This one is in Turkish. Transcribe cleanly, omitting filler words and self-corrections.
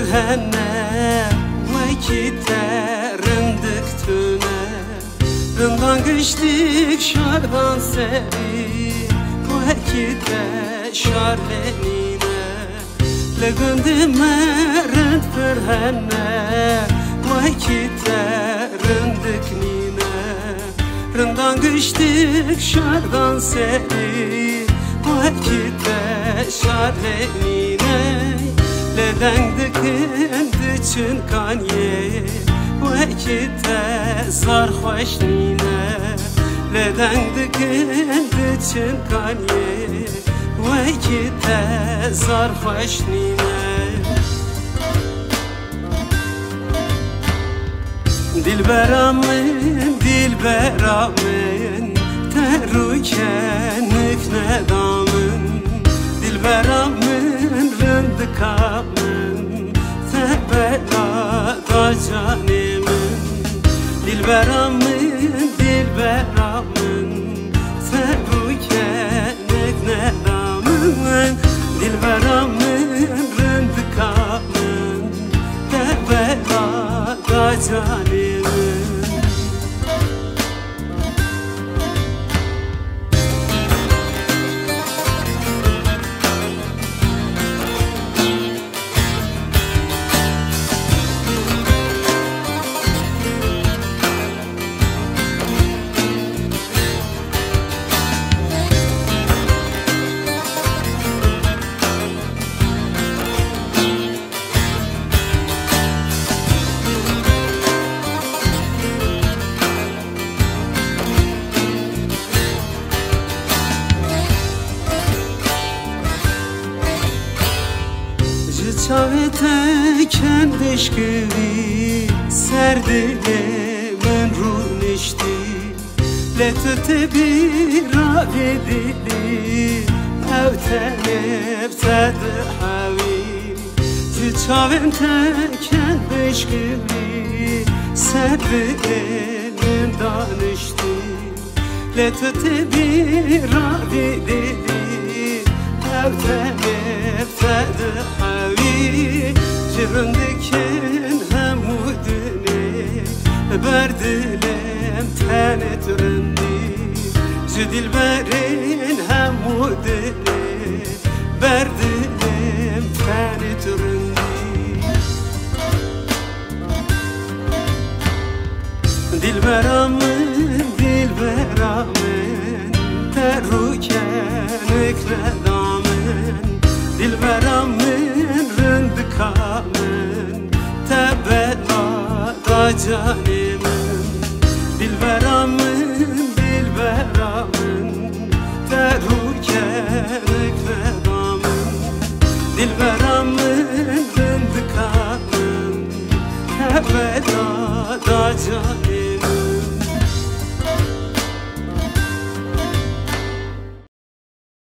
pırhenne Vakite rındık tüne Rından geçtik şardan seri Vakite şarlenine Legundime rınd pırhenne Vakite rındık nine Rından geçtik şardan seri Vakite şarlenine Ledengdikin diçin kanye Vakite sarhoş nine Ledengdikin diçin kanye Vakite sarhoş nine Dilberamın, dilberamın Terukenik nedamın Dilberamın, rındıkamın Tebela da canımın Dilberamın, dilberamın Terukenik nedamın Dilberamın, rındıkamın Tebela da canımın Çavete kendiş gibi serdile men runişti Letüte bir avedili evten havi Çavete kendiş gibi serdile men danışti Letüte bir avedili evten havi Cirundikin hemudini Berdilem tenet rındi Zidilberin hemudini Berdilem tenet rındi Dilberamın, dilberamın Terukenik nedamın Dilberamın, rındıkamın Tebela da canımın Dilberamın, dilberamın Terukenik nedamın Dilberamın, rındıkamın Tebela da canımın